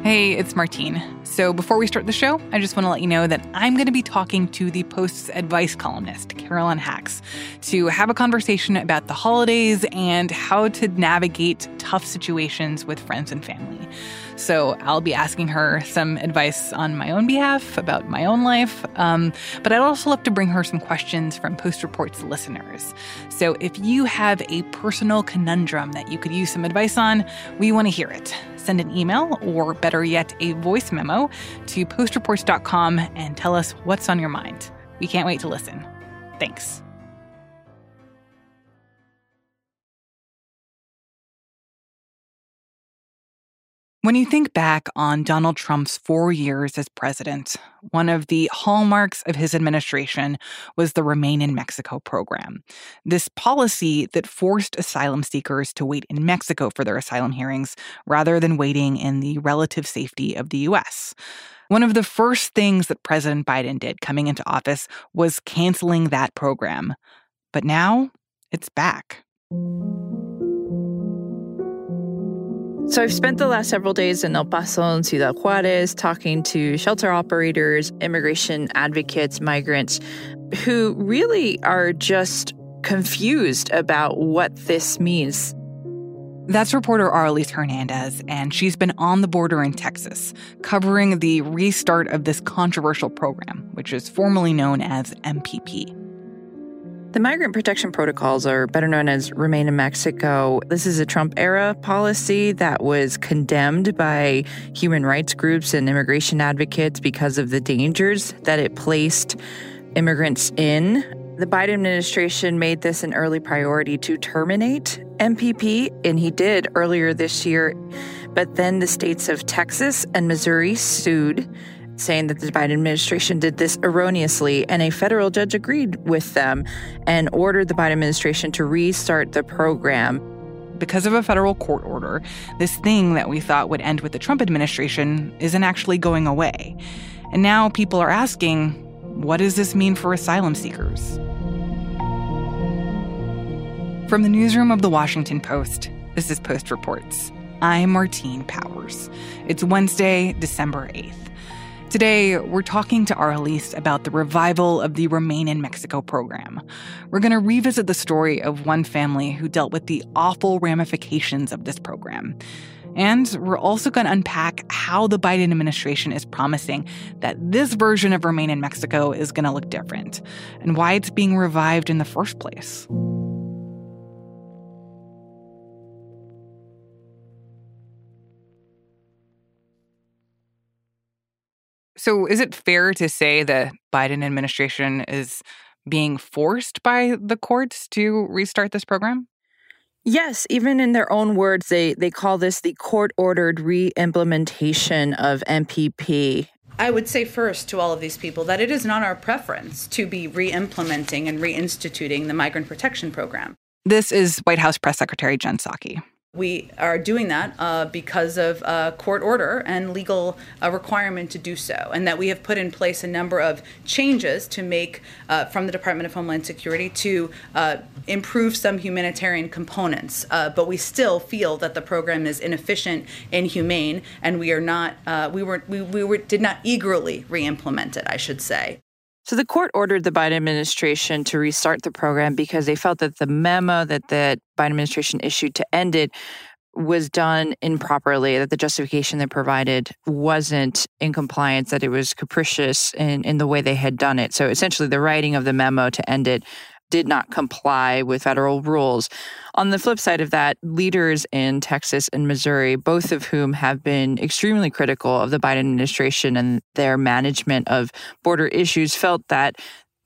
Hey, it's Martine. So before we start the show, I just want to let you know that I'm going to be talking to the Post's advice columnist, Carolyn Hax, to have a conversation about the holidays and how to navigate tough situations with friends and family. So I'll be asking her some advice on my own behalf about my own life, but I'd also love to bring her some questions from Post Reports listeners. So if you have a personal conundrum that you could use some advice on, we want to hear it. Send an email, or better yet, a voice memo to postreports.com and tell us what's on your mind. We can't wait to listen. Thanks. When you think back on Donald Trump's 4 years as president, one of the hallmarks of his administration was the Remain in Mexico program. This policy that forced asylum seekers to wait in Mexico for their asylum hearings rather than waiting in the relative safety of the U.S. One of the first things that President Biden did coming into office was canceling that program. But now it's back. So I've spent the last several days in El Paso and Ciudad Juarez talking to shelter operators, immigration advocates, migrants who really are just confused about what this means. That's reporter Arelis Hernandez, and she's been on the border in Texas, covering the restart of this controversial program, which is formally known as MPP. The migrant protection protocols are better known as Remain in Mexico. This is a Trump-era policy that was condemned by human rights groups and immigration advocates because of the dangers that it placed immigrants in. The Biden administration made this an early priority to terminate MPP, and he did earlier this year. But then the states of Texas and Missouri sued, saying that the Biden administration did this erroneously, and a federal judge agreed with them and ordered the Biden administration to restart the program. Because of a federal court order, this thing that we thought would end with the Trump administration isn't actually going away. And now people are asking, what does this mean for asylum seekers? From the newsroom of The Washington Post, this is Post Reports. I'm Martine Powers. It's Wednesday, December 8th. Today, we're talking to Arelis about the revival of the Remain in Mexico program. We're going to revisit the story of one family who dealt with the awful ramifications of this program. And we're also going to unpack how the Biden administration is promising that this version of Remain in Mexico is going to look different, and why it's being revived in the first place. So is it fair to say the Biden administration is being forced by the courts to restart this program? Yes, even in their own words, they call this the court-ordered re-implementation of MPP. I would say first to all of these people that it is not our preference to be re-implementing and reinstituting the Migrant Protection Program. This is White House Press Secretary Jen Psaki. We are doing that because of court order and legal requirement to do so, and that we have put in place a number of changes to make from the Department of Homeland Security to improve some humanitarian components. But we still feel that the program is inefficient, inhumane, and we are not. We did not eagerly re-implement it, I should say. So the court ordered the Biden administration to restart the program because they felt that the memo that the Biden administration issued to end it was done improperly, that the justification they provided wasn't in compliance, that it was capricious in the way they had done it. So essentially the writing of the memo to end it did not comply with federal rules. On the flip side of that, leaders in Texas and Missouri, both of whom have been extremely critical of the Biden administration and their management of border issues, felt that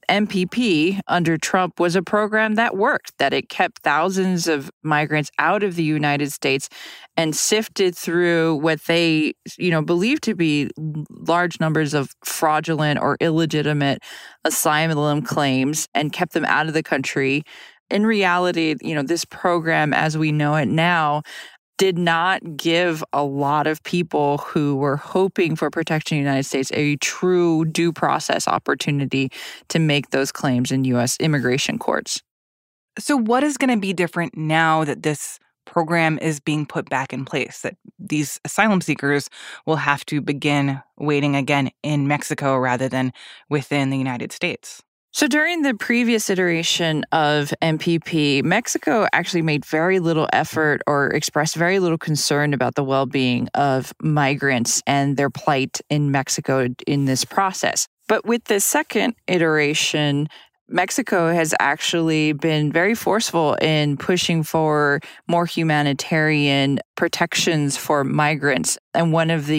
MPP under Trump was a program that worked, that it kept thousands of migrants out of the United States and sifted through what they, believed to be large numbers of fraudulent or illegitimate asylum claims and kept them out of the country. In reality, this program as we know it now did not give a lot of people who were hoping for protection in the United States a true due process opportunity to make those claims in U.S. immigration courts. So what is going to be different now that this program is being put back in place, that these asylum seekers will have to begin waiting again in Mexico rather than within the United States. So during the previous iteration of MPP, Mexico actually made very little effort or expressed very little concern about the well-being of migrants and their plight in Mexico in this process. But with the second iteration, Mexico has actually been very forceful in pushing for more humanitarian protections for migrants. And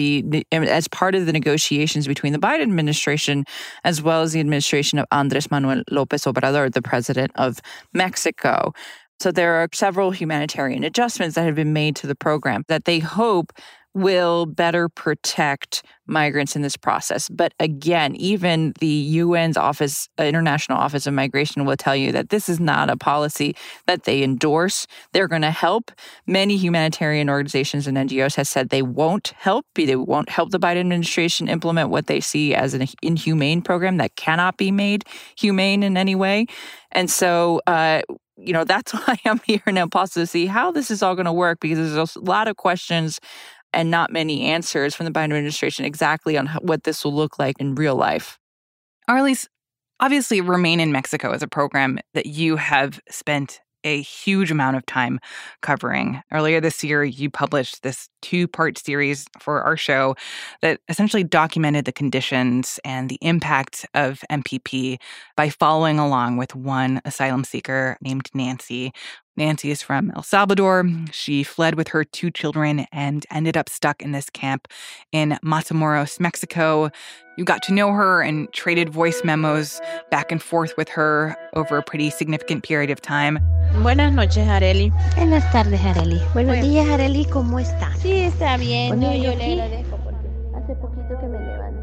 as part of the negotiations between the Biden administration, as well as the administration of Andrés Manuel López Obrador, the president of Mexico. So there are several humanitarian adjustments that have been made to the program that they hope will better protect migrants in this process. But again, even the UN's International Office of Migration will tell you that this is not a policy that they endorse. They're going to help. Many humanitarian organizations and NGOs have said they won't help. They won't help the Biden administration implement what they see as an inhumane program that cannot be made humane in any way. And so, that's why I'm here now, to see how this is all going to work, because there's a lot of questions and not many answers from the Biden administration exactly on what this will look like in real life. Arlise, obviously Remain in Mexico is a program that you have spent a huge amount of time covering. Earlier this year, you published this 2-part series for our show that essentially documented the conditions and the impact of MPP by following along with one asylum seeker named Nancy. Nancy is from El Salvador. She fled with her 2 children and ended up stuck in this camp in Matamoros, Mexico. You got to know her and traded voice memos back and forth with her over a pretty significant period of time. Buenas noches, Arely. Buenas tardes, Arely. Buenos días, Arely. ¿Cómo está? Sí, está bien. Bueno, Yo yo le sí. agradezco porque hace poquito que me levanté.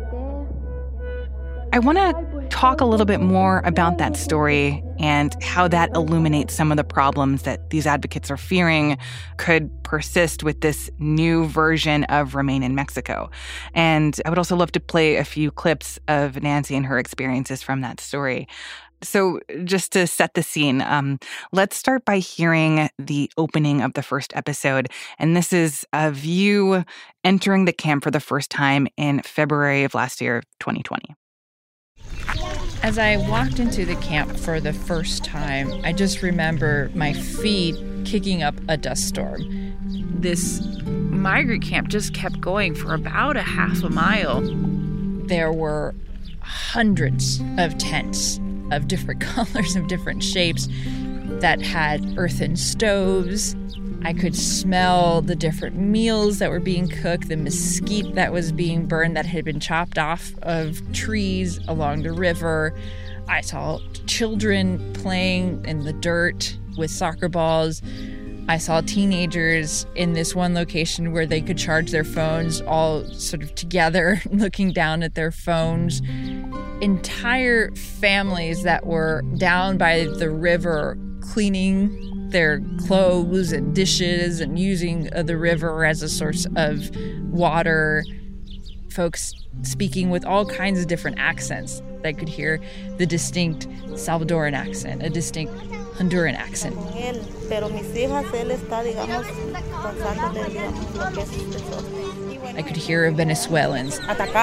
I want to talk a little bit more about that story and how that illuminates some of the problems that these advocates are fearing could persist with this new version of Remain in Mexico. And I would also love to play a few clips of Nancy and her experiences from that story. So just to set the scene, let's start by hearing the opening of the first episode. And this is of you entering the camp for the first time in February of last year, 2020. As I walked into the camp for the first time, I just remember my feet kicking up a dust storm. This migrant camp just kept going for about a half a mile. There were hundreds of tents of different colors, of different shapes, that had earthen stoves. I could smell the different meals that were being cooked, the mesquite that was being burned that had been chopped off of trees along the river. I saw children playing in the dirt with soccer balls. I saw teenagers in this one location where they could charge their phones all sort of together, looking down at their phones. Entire families that were down by the river cleaning their clothes and dishes and using the river as a source of water. Folks speaking with all kinds of different accents. I could hear the distinct Salvadoran accent, a distinct Honduran accent. I could hear Venezuelans.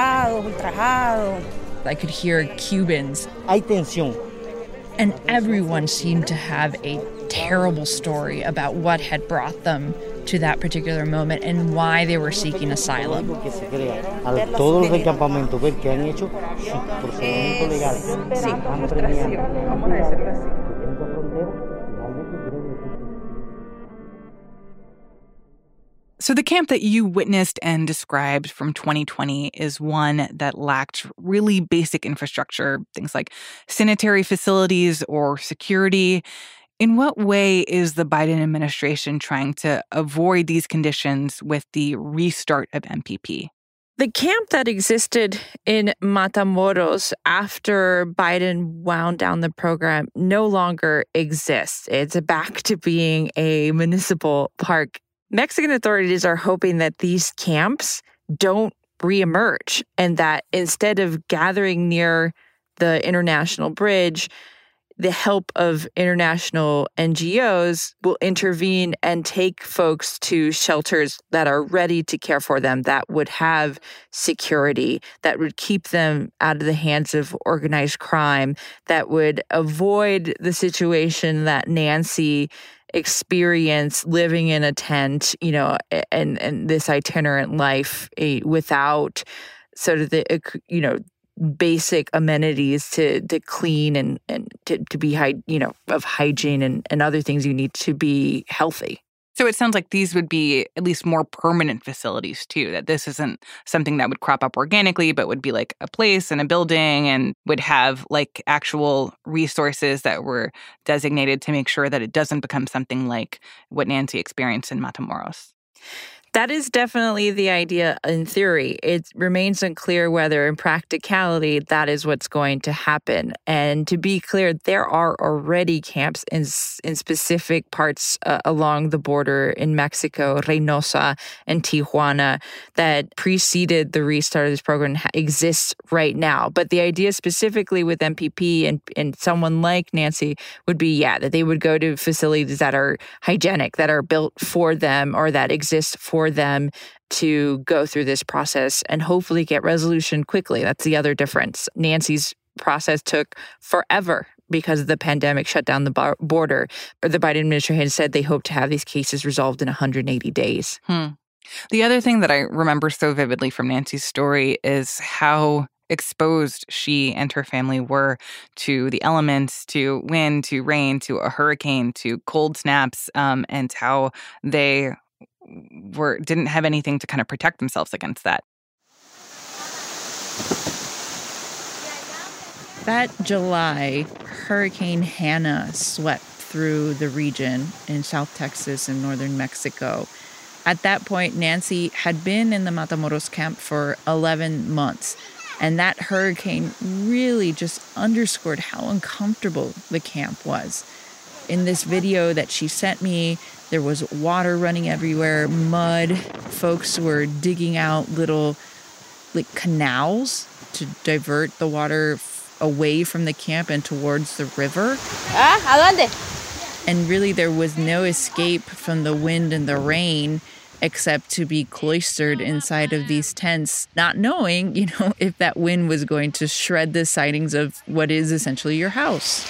I could hear Cubans. Hay tensión. And everyone seemed to have a terrible story about what had brought them to that particular moment and why they were seeking asylum. Todos los campamentos ver que han hecho procedimiento legal. So the camp that you witnessed and described from 2020 is one that lacked really basic infrastructure, things like sanitary facilities or security. In what way is the Biden administration trying to avoid these conditions with the restart of MPP? The camp that existed in Matamoros after Biden wound down the program no longer exists. It's back to being a municipal park. Mexican authorities are hoping that these camps don't reemerge and that instead of gathering near the international bridge, the help of international NGOs will intervene and take folks to shelters that are ready to care for them, that would have security, that would keep them out of the hands of organized crime, that would avoid the situation that Nancy experienced living in a tent, and this itinerant life without sort of the, basic amenities to clean and to be of hygiene and other things you need to be healthy. So it sounds like these would be at least more permanent facilities too, that this isn't something that would crop up organically, but would be like a place and a building and would have like actual resources that were designated to make sure that it doesn't become something like what Nancy experienced in Matamoros. That is definitely the idea in theory. It remains unclear whether in practicality that is what's going to happen. And to be clear, there are already camps in specific parts along the border in Mexico, Reynosa and Tijuana, that preceded the restart of this program exists right now. But the idea specifically with MPP and someone like Nancy would be, that they would go to facilities that are hygienic, that are built for them or that exist for them to go through this process and hopefully get resolution quickly. That's the other difference. Nancy's process took forever because the pandemic shut down the border. The Biden administration said they hope to have these cases resolved in 180 days. The other thing that I remember so vividly from Nancy's story is how exposed she and her family were to the elements, to wind, to rain, to a hurricane, to cold snaps, and how they didn't have anything to kind of protect themselves against that. That July, Hurricane Hannah swept through the region in South Texas and northern Mexico. At that point, Nancy had been in the Matamoros camp for 11 months. And that hurricane really just underscored how uncomfortable the camp was. In this video that she sent me, there was water running everywhere, mud. Folks were digging out little canals to divert the water away from the camp and towards the river. ¿A dónde? And really there was no escape from the wind and the rain except to be cloistered inside of these tents, not knowing, if that wind was going to shred the sidings of what is essentially your house.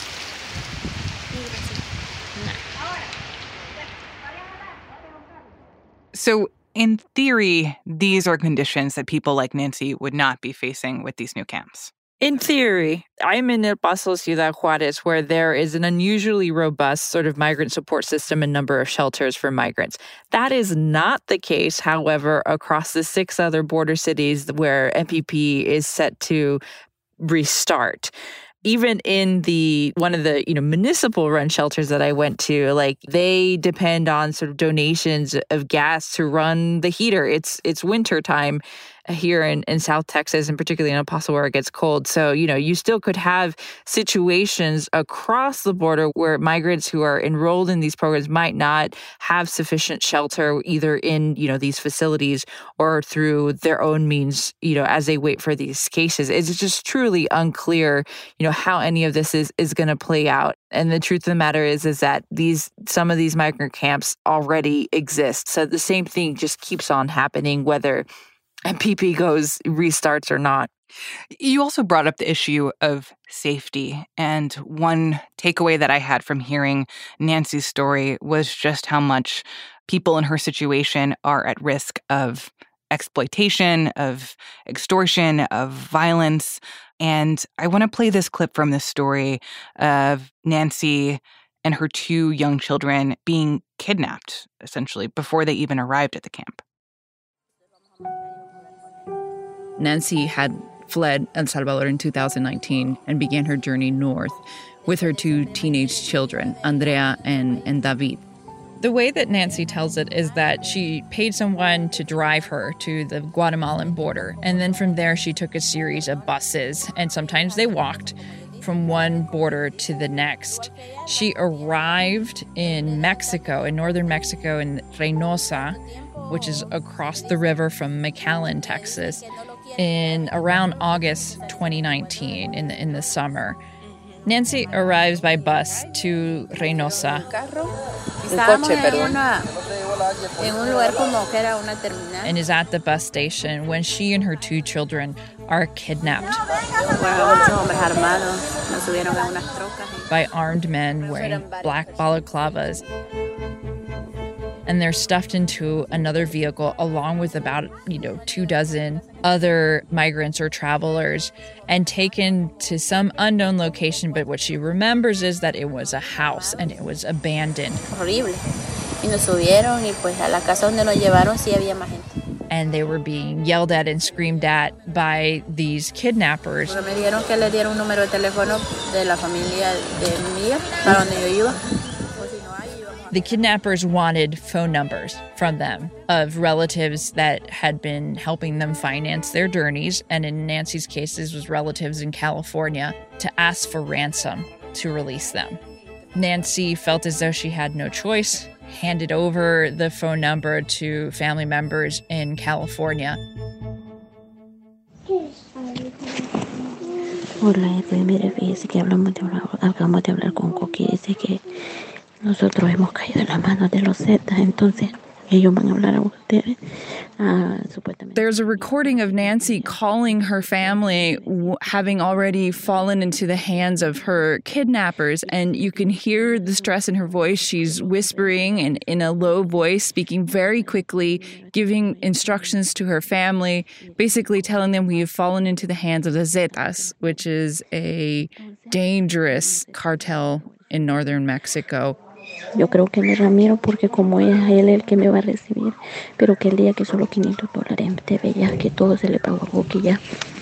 So in theory, these are conditions that people like Nancy would not be facing with these new camps. In theory, I'm in El Paso, Ciudad Juarez, where there is an unusually robust sort of migrant support system and number of shelters for migrants. That is not the case, however, across the 6 other border cities where MPP is set to restart. Even in one of the municipal run shelters that I went to, they depend on sort of donations of gas to run the heater. It's winter time here in South Texas, and particularly in El Paso where it gets cold. So, you still could have situations across the border where migrants who are enrolled in these programs might not have sufficient shelter either in, these facilities or through their own means, as they wait for these cases. It's just truly unclear, how any of this is going to play out. And the truth of the matter is that some of these migrant camps already exist. So the same thing just keeps on happening, whether MPP restarts or not. You also brought up the issue of safety. And one takeaway that I had from hearing Nancy's story was just how much people in her situation are at risk of exploitation, of extortion, of violence. And I want to play this clip from this story of Nancy and her 2 young children being kidnapped, essentially, before they even arrived at the camp. Nancy had fled El Salvador in 2019 and began her journey north with her 2 teenage children, Andrea and David. The way that Nancy tells it is that she paid someone to drive her to the Guatemalan border, and then from there she took a series of buses, and sometimes they walked from one border to the next. She arrived in Mexico, in northern Mexico, in Reynosa, which is across the river from McAllen, Texas, in around August 2019, in the summer. Nancy arrives by bus to Reynosa and is at the bus station when she and her 2 children are kidnapped by armed men wearing black balaclavas. And they're stuffed into another vehicle along with about, 24 other migrants or travelers and taken to some unknown location. But what she remembers is that it was a house and it was abandoned. And they were being yelled at and screamed at by these kidnappers. The kidnappers wanted phone numbers from them of relatives that had been helping them finance their journeys, and in Nancy's case, this was relatives in California, to ask for ransom to release them. Nancy felt as though she had no choice, handed over the phone number to family members in California. Hola, mire, fíjese que acabamos de hablar con Coqui, dice que nosotros hemos caído en las manos de los Zetas, entonces ellos van a hablar a ustedes. There's a recording of Nancy calling her family, having already fallen into the hands of her kidnappers, and you can hear the stress in her voice. She's whispering and in a low voice, speaking very quickly, giving instructions to her family, basically telling them we have fallen into the hands of the Zetas, which is a dangerous cartel in northern Mexico. Yo creo que me Ramiro porque como es él el que me va a recibir, pero que el día que solo $500 debe ya que todo se le pagó a Coqui ya.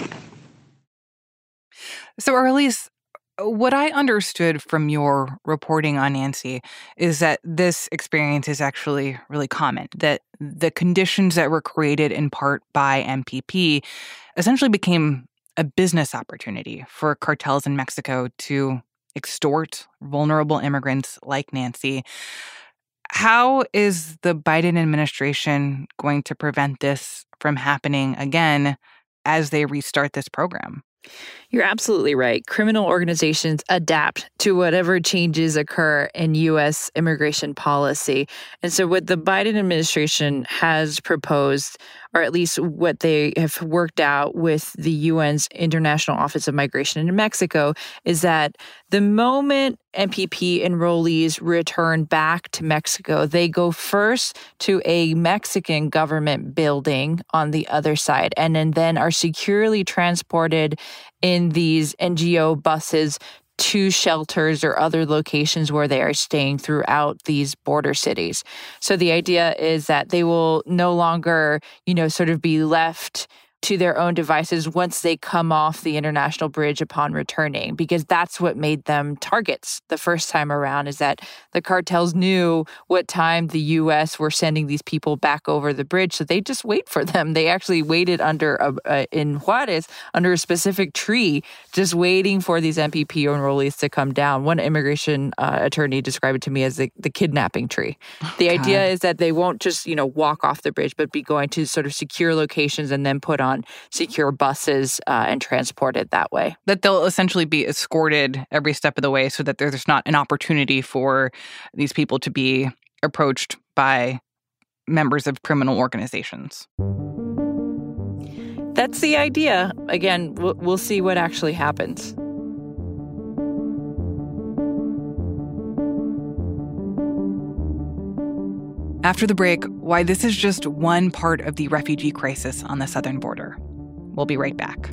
So, Arlis, what I understood from your reporting on Nancy is that this experience is actually really common, that the conditions that were created in part by MPP essentially became a business opportunity for cartels in Mexico to extort vulnerable immigrants like Nancy. How is the Biden administration going to prevent this from happening again as they restart this program? You're absolutely right. Criminal organizations adapt to whatever changes occur in U.S. immigration policy. And so what the Biden administration has proposed, or at least what they have worked out with the UN's International Office of Migration in Mexico, is that the moment MPP enrollees return back to Mexico, they go first to a Mexican government building on the other side, and then are securely transported in these NGO buses to shelters or other locations where they are staying throughout these border cities. So the idea is that they will no longer, sort of be left to their own devices once they come off the international bridge upon returning, because that's what made them targets the first time around, is that the cartels knew what time the U.S. were sending these people back over the bridge, so they just wait for them. They actually waited in Juarez under a specific tree, just waiting for these MPP enrollees to come down. One immigration attorney described it to me as the kidnapping tree. The idea is that they won't just, walk off the bridge, but be going to sort of secure locations and then put on secure buses and transported that way. That they'll essentially be escorted every step of the way so that there's not an opportunity for these people to be approached by members of criminal organizations. That's the idea. Again, we'll see what actually happens. After the break, why this is just one part of the refugee crisis on the southern border. We'll be right back.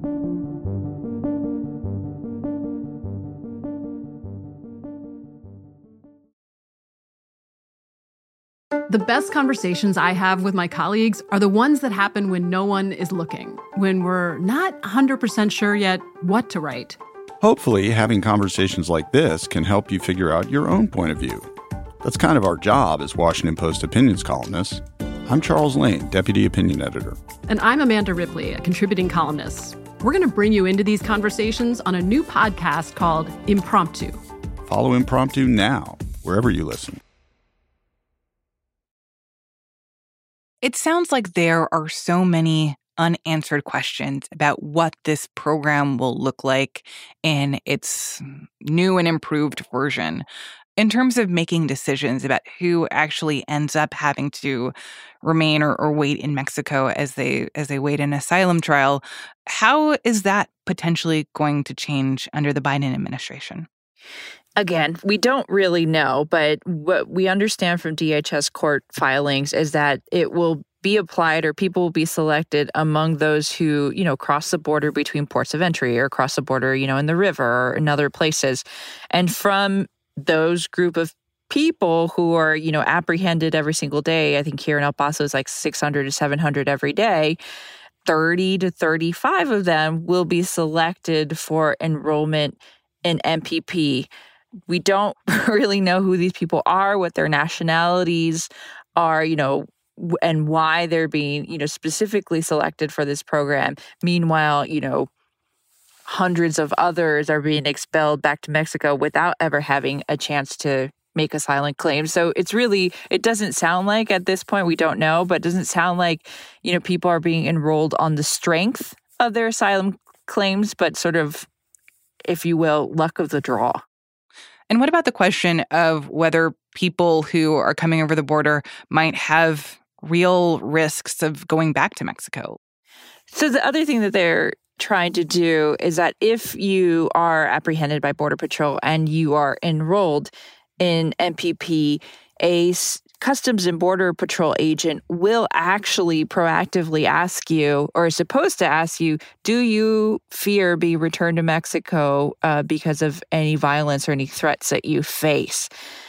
The best conversations I have with my colleagues are the ones that happen when no one is looking, when we're not 100% sure yet what to write. Hopefully, having conversations like this can help you figure out your own point of view. That's kind of our job as Washington Post opinions columnists. I'm Charles Lane, Deputy Opinion Editor. And I'm Amanda Ripley, a contributing columnist. We're going to bring you into these conversations on a new podcast called Impromptu. Follow Impromptu now, wherever you listen. It sounds like there are so many unanswered questions about what this program will look like in its new and improved version. In terms of making decisions about who actually ends up having to remain or wait in Mexico as they wait an asylum trial, how is that potentially going to change under the Biden administration? Again, we don't really know, but what we understand from DHS court filings is that it will be applied, or people will be selected among those who, cross the border between ports of entry or cross the border, in the river or in other places. And from those group of people who are, apprehended every single day, I think here in El Paso is like 600 to 700 every day, 30 to 35 of them will be selected for enrollment in MPP. We don't really know who these people are, what their nationalities are, and why they're being, specifically selected for this program. Meanwhile, hundreds of others are being expelled back to Mexico without ever having a chance to make asylum claims. So it doesn't sound like at this point, we don't know, but it doesn't sound like, people are being enrolled on the strength of their asylum claims, but sort of, if you will, luck of the draw. And what about the question of whether people who are coming over the border might have real risks of going back to Mexico? So the other thing that they're trying to do is that if you are apprehended by Border Patrol and you are enrolled in MPP, a Customs and Border Patrol agent will actually proactively ask you, or is supposed to ask you, do you fear being returned to Mexico because of any violence or any threats that you face?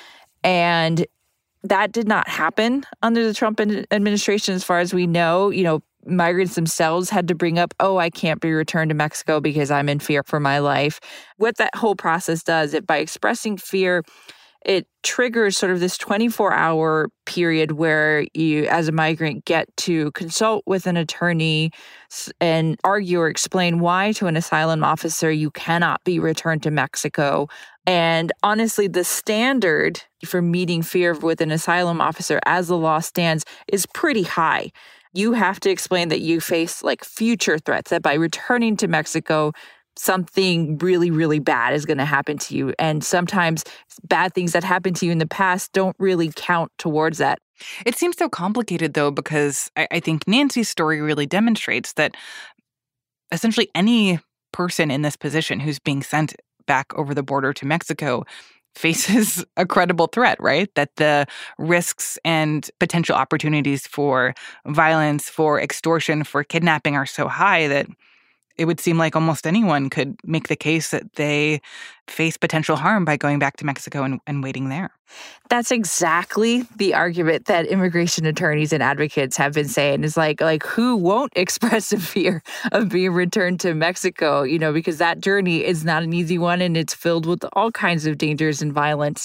And that did not happen under the Trump administration, as far as we know. Migrants themselves had to bring up, I can't be returned to Mexico because I'm in fear for my life. What that whole process does, by expressing fear, it triggers sort of this 24-hour period where you, as a migrant, get to consult with an attorney and argue or explain why to an asylum officer you cannot be returned to Mexico. And honestly, the standard for meeting fear with an asylum officer as the law stands is pretty high. You have to explain that you face future threats, that by returning to Mexico, something really, really bad is going to happen to you. And sometimes bad things that happened to you in the past don't really count towards that. It seems so complicated, though, because I think Nancy's story really demonstrates that essentially any person in this position who's being sent back over the border to Mexico faces a credible threat, right? That the risks and potential opportunities for violence, for extortion, for kidnapping are so high that it would seem like almost anyone could make the case that they face potential harm by going back to Mexico and waiting there. That's exactly the argument that immigration attorneys and advocates have been saying, is like who won't express a fear of being returned to Mexico, because that journey is not an easy one and it's filled with all kinds of dangers and violence.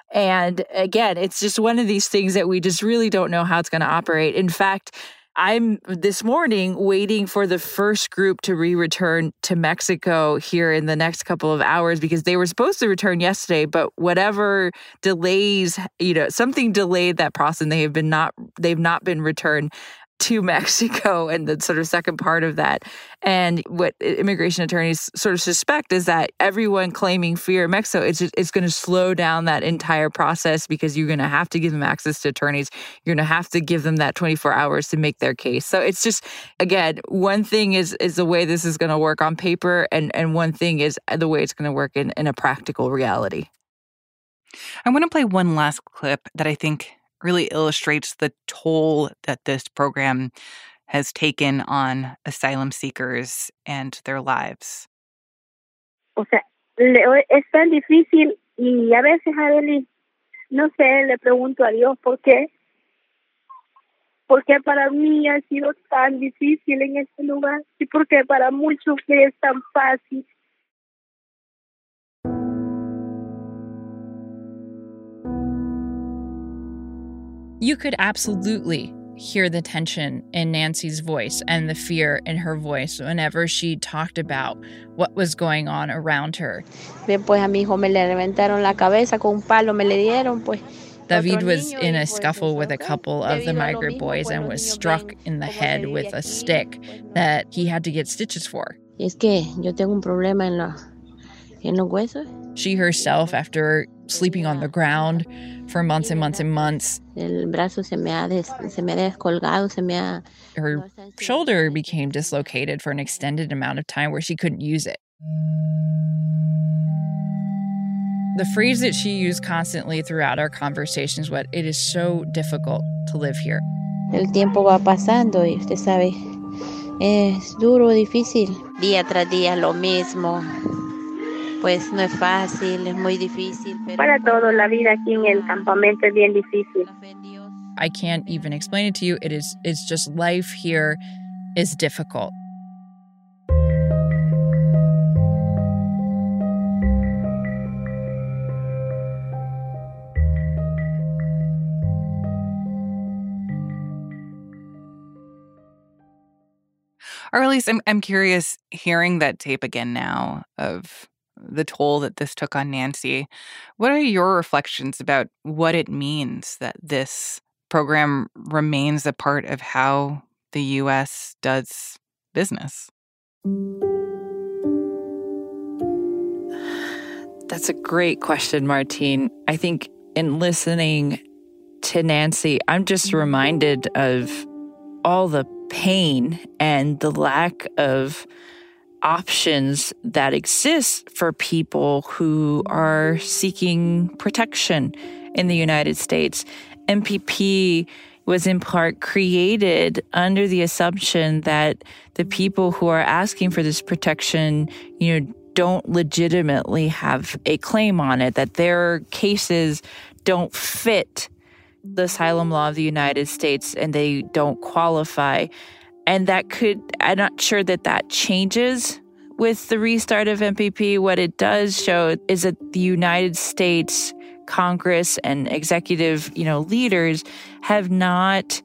And again, it's just one of these things that we just really don't know how it's going to operate. In fact, I'm this morning waiting for the first group to return to Mexico here in the next couple of hours, because they were supposed to return yesterday, but whatever delays, something delayed that process, and they've not been returned to Mexico, and the sort of second part of that. And what immigration attorneys sort of suspect is that everyone claiming fear in Mexico, it's going to slow down that entire process, because you're going to have to give them access to attorneys. You're going to have to give them that 24 hours to make their case. So it's just, again, one thing is the way this is going to work on paper, and one thing is the way it's going to work in a practical reality. I want to play one last clip that I think really illustrates the toll that this program has taken on asylum seekers and their lives. O sea, es tan difícil, y a veces, Adeli, no sé, le pregunto a Dios por qué. Porque para mí ha sido tan difícil en este lugar, y porque para muchos es tan fácil. You could absolutely hear the tension in Nancy's voice and the fear in her voice whenever she talked about what was going on around her. Bien, pues a mi hijo me le reventaron la cabeza con un palo, me le dieron, pues, David was in a scuffle with a couple of the migrant boys and was struck in the head with a stick that he had to get stitches for. Es que yo tengo un problema en los huesos. She herself, after sleeping on the ground for months and months and months, El brazo se me ha descolgado, her shoulder became dislocated for an extended amount of time where she couldn't use it. The phrase that she used constantly throughout our conversations was, "It is so difficult to live here." El tiempo va pasando y usted sabe, es duro, difícil. Día tras día lo mismo. Pues no es fácil, es muy difícil. Para todo, la vida aquí en el campamento es bien difícil. I can't even explain it to you. It's just life here is difficult. Or at least I'm curious, hearing that tape again now of the toll that this took on Nancy. What are your reflections about what it means that this program remains a part of how the U.S. does business? That's a great question, Martine. I think in listening to Nancy, I'm just reminded of all the pain and the lack of options that exist for people who are seeking protection in the United States. MPP was in part created under the assumption that the people who are asking for this protection, don't legitimately have a claim on it, that their cases don't fit the asylum law of the United States and they don't qualify. And I'm not sure that changes with the restart of MPP. What it does show is that the United States Congress and executive, leaders have not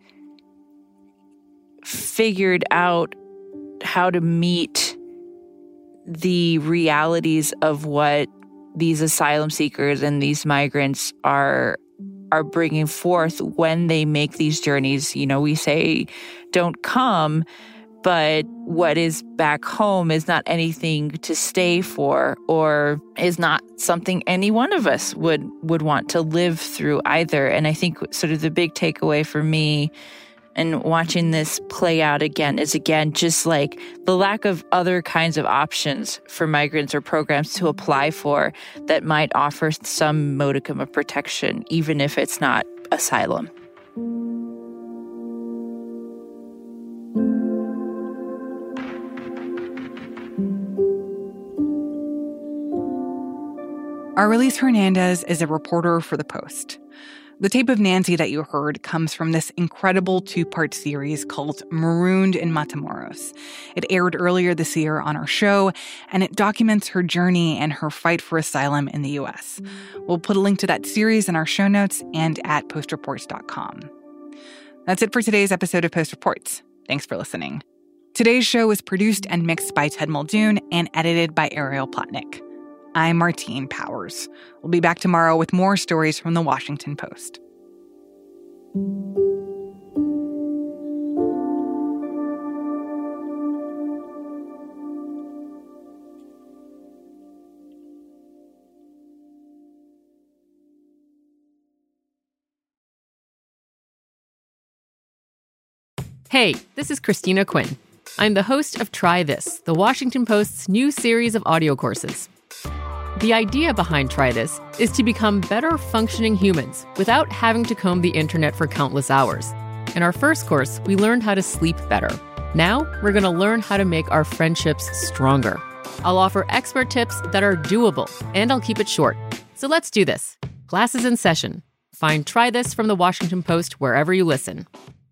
figured out how to meet the realities of what these asylum seekers and these migrants are bringing forth when they make these journeys. We say don't come, but what is back home is not anything to stay for, or is not something any one of us would want to live through either. And I think sort of the big takeaway for me and watching this play out again is, just like the lack of other kinds of options for migrants or programs to apply for that might offer some modicum of protection, even if it's not asylum. Arelis Hernandez is a reporter for The Post. The tape of Nancy that you heard comes from this incredible 2-part series called Marooned in Matamoros. It aired earlier this year on our show, and it documents her journey and her fight for asylum in the U.S. We'll put a link to that series in our show notes and at postreports.com. That's it for today's episode of Post Reports. Thanks for listening. Today's show was produced and mixed by Ted Muldoon and edited by Ariel Plotnick. I'm Martine Powers. We'll be back tomorrow with more stories from the Washington Post. Hey, this is Christina Quinn. I'm the host of Try This, the Washington Post's new series of audio courses. The idea behind Try This is to become better functioning humans without having to comb the internet for countless hours. In our first course, we learned how to sleep better. Now, we're going to learn how to make our friendships stronger. I'll offer expert tips that are doable, and I'll keep it short. So let's do this. Class is in session. Find Try This from the Washington Post wherever you listen.